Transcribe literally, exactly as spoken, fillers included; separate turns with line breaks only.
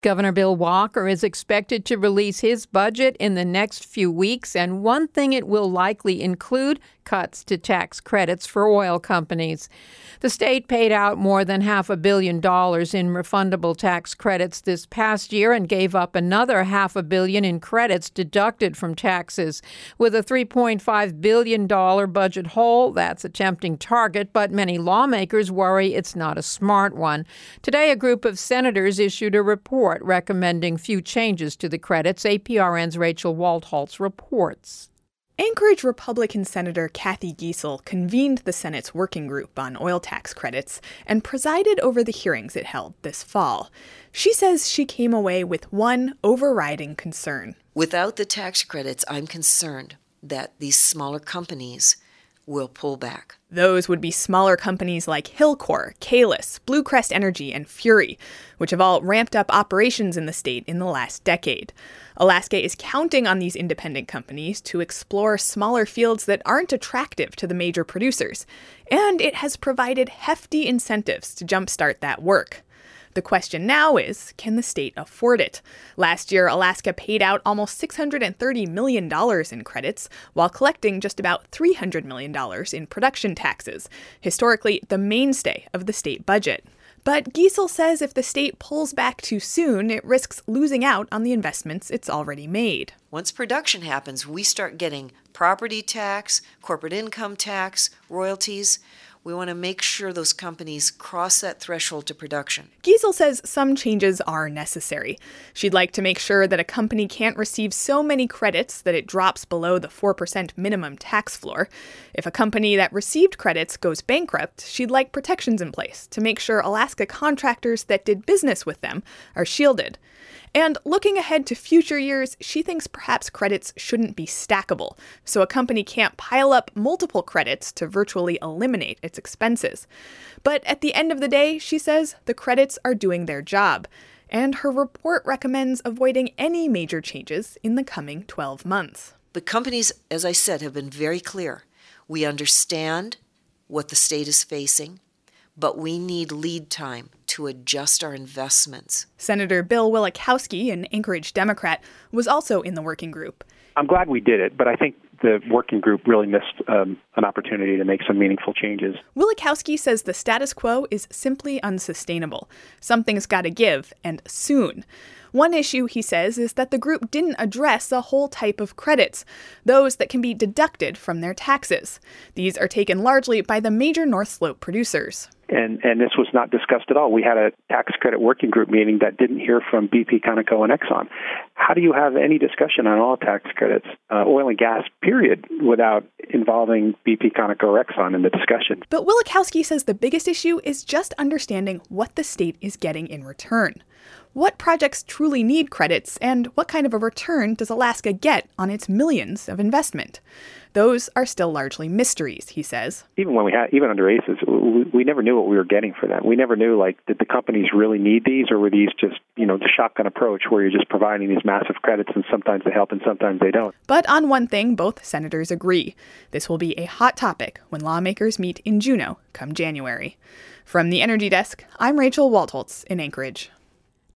Governor Bill Walker is expected to release his budget in the next few weeks, and one thing it will likely include cuts to tax credits for oil companies. The state paid out more than half a billion dollars in refundable tax credits this past year and gave up another half a billion in credits deducted from taxes. With a three point five billion dollars budget hole, that's a tempting target, but many lawmakers worry it's not a smart one. Today, a group of senators issued a report recommending few changes to the credits. A P R N's Rachel Waltholtz reports.
Anchorage Republican Senator Cathy Giessel convened the Senate's working group on oil tax credits and presided over the hearings it held this fall. She says she came away with one overriding concern.
Without the tax credits, I'm concerned that these smaller companies will pull back.
Those would be smaller companies like Hilcorp, Kalis, Blue Crest Energy, and Fury, which have all ramped up operations in the state in the last decade. Alaska is counting on these independent companies to explore smaller fields that aren't attractive to the major producers, and it has provided hefty incentives to jumpstart that work. The question now is, can the state afford it? Last year, Alaska paid out almost six hundred thirty million dollars in credits, while collecting just about three hundred million dollars in production taxes, historically the mainstay of the state budget. But Giessel says if the state pulls back too soon, it risks losing out on the investments it's already made.
Once production happens, we start getting property tax, corporate income tax, royalties. We want to make sure those companies cross that threshold to production.
Giessel says some changes are necessary. She'd like to make sure that a company can't receive so many credits that it drops below the four percent minimum tax floor. If a company that received credits goes bankrupt, she'd like protections in place to make sure Alaska contractors that did business with them are shielded. And looking ahead to future years, she thinks perhaps credits shouldn't be stackable, so a company can't pile up multiple credits to virtually eliminate its expenses. But at the end of the day, she says, the credits are doing their job, and her report recommends avoiding any major changes in the coming twelve months.
The companies, as I said, have been very clear. We understand what the state is facing, but we need lead time to adjust our investments.
Senator Bill Wielechowski, an Anchorage Democrat, was also in the working group.
I'm glad we did it, but I think the working group really missed um, an opportunity to make some meaningful changes.
Wielechowski says the status quo is simply unsustainable. Something's got to give, and soon. One issue, he says, is that the group didn't address a whole type of credits, those that can be deducted from their taxes. These are taken largely by the major North Slope producers.
And and this was not discussed at all. We had a tax credit working group meeting that didn't hear from B P, Conoco, and Exxon. How do you have any discussion on all tax credits, uh, oil and gas, period, without involving B P, Conoco, or Exxon in the discussion?
But Wielechowski says the biggest issue is just understanding what the state is getting in return. What projects truly need credits, and what kind of a return does Alaska get on its millions of investment? Those are still largely mysteries, he says.
Even when we had, even under A C E S, we, we never knew what we were getting for that. We never knew, like, did the companies really need these, or were these just, you know, the shotgun approach where you're just providing these massive credits and sometimes they help and sometimes they don't.
But on one thing, both senators agree. This will be a hot topic when lawmakers meet in Juneau come January. From the Energy Desk, I'm Rachel Waltholtz in Anchorage.